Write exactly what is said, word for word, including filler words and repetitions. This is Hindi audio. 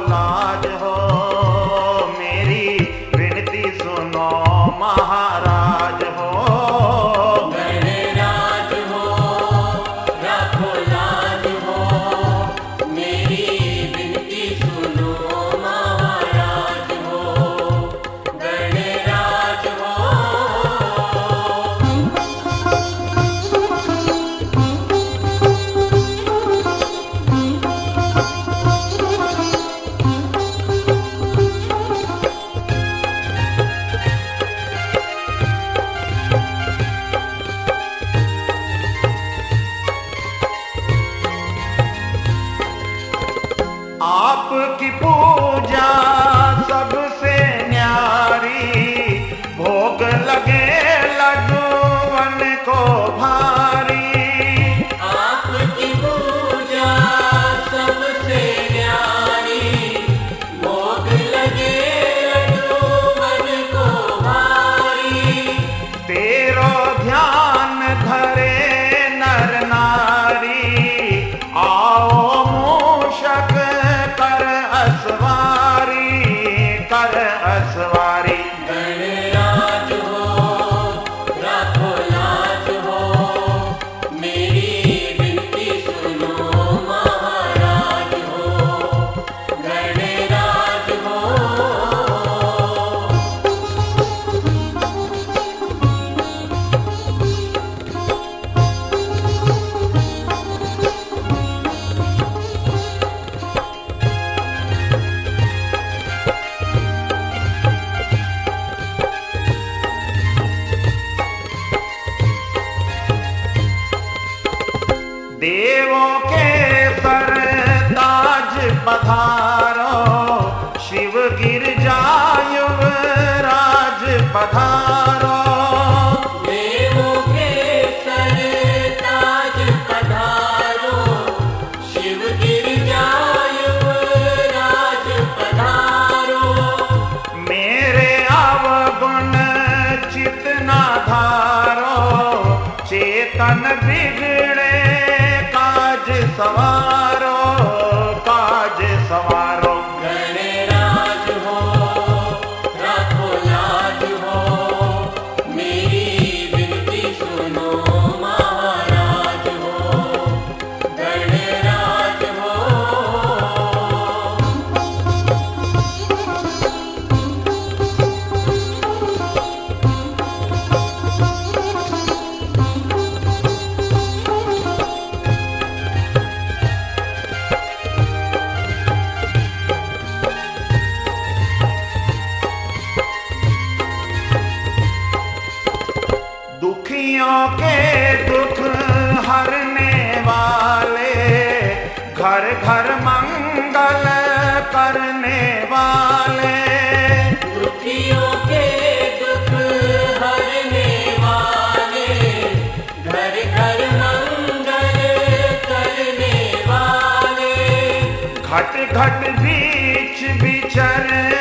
लाज हो, मेरी विनती सुनो महाराज हो। गणराज हो, राखो लाज हो, मेरी विनती सुनो महाराज हो। गणराज हो। आपकी पूजा सबसे न्यारी, भोग लगे लड्डूवन को भारी। आपकी पूजा सबसे न्यारी, भोग लगे लड्डूवन को भारी। तेरो ध्यान धरे नर नारी, आओ मूषक कर असवारी, कर असवारी। गणराज हो, राखो लाज हो, मेरी विनती सुनो महाराज हो। गणराज हो। देवों के सर ताज पधारो, शिव गिरजा युवराज पधारो। देवों के सर ताज पधारो, शिव गिरजा युवराज पधारो। मेरे अवगुण चित ना धारो, चेतन बिगड़े काज सवारो, काज सवारो। गणराज हो, राखो लाज हो, मेरी विनती सुनो महाराज हो। गणराज हो। दुखियों के दुख हरने वाले, घर घर मंगल करने वाले। दुखियों के दुख हरने वाले, घर घर मंगल करने वाले। घट घट बीच विचर